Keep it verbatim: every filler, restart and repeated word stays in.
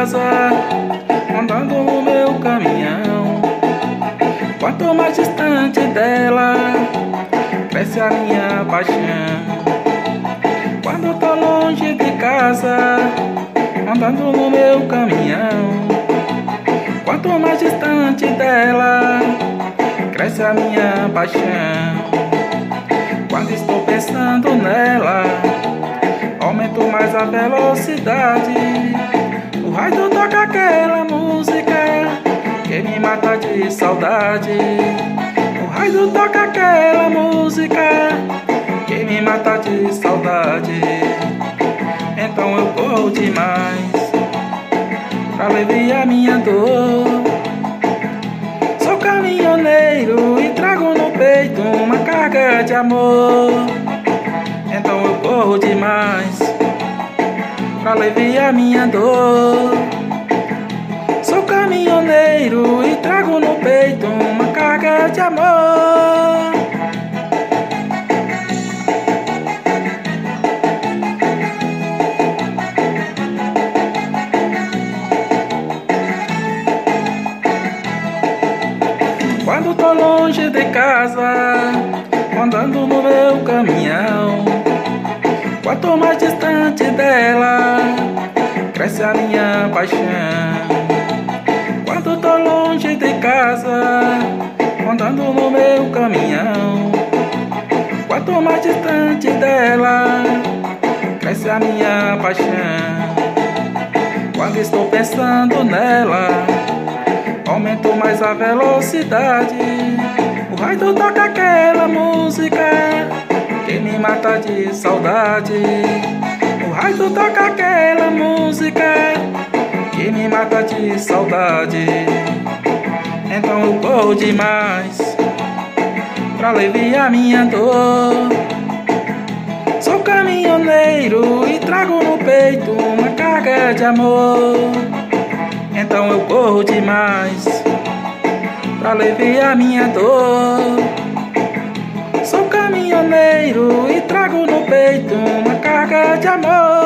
casa, andando no meu caminhão. Quanto mais distante dela, cresce a minha paixão. Quando tô longe de casa, andando no meu caminhão. Quanto mais distante dela, cresce a minha paixão. Quando estou pensando nela, aumento mais a velocidade. O rádio toca aquela música que me mata de saudade. O rádio toca aquela música que me mata de saudade. Então eu corro demais pra aliviar minha dor. Sou caminhoneiro e trago no peito uma carga de amor. Então eu corro demais pra aliviar minha dor. Sou caminhoneiro e trago no peito uma carga de amor. Quando tô longe de casa, andando no meu caminhão. Quanto mais distante dela, cresce a minha paixão. Quando tô longe de casa, andando no meu caminhão. Quanto mais distante dela, cresce a minha paixão. Quando estou pensando nela, aumento mais a velocidade. O rádio toca aquela música que me mata de saudade. O rádio toca aquela música que me mata de saudade. Então eu corro demais pra aliviar minha dor. Sou caminhoneiro e trago no peito uma carga de amor. Então eu corro demais pra aliviar minha dor. Sou caminhoneiro e trago no peito uma carga de amor.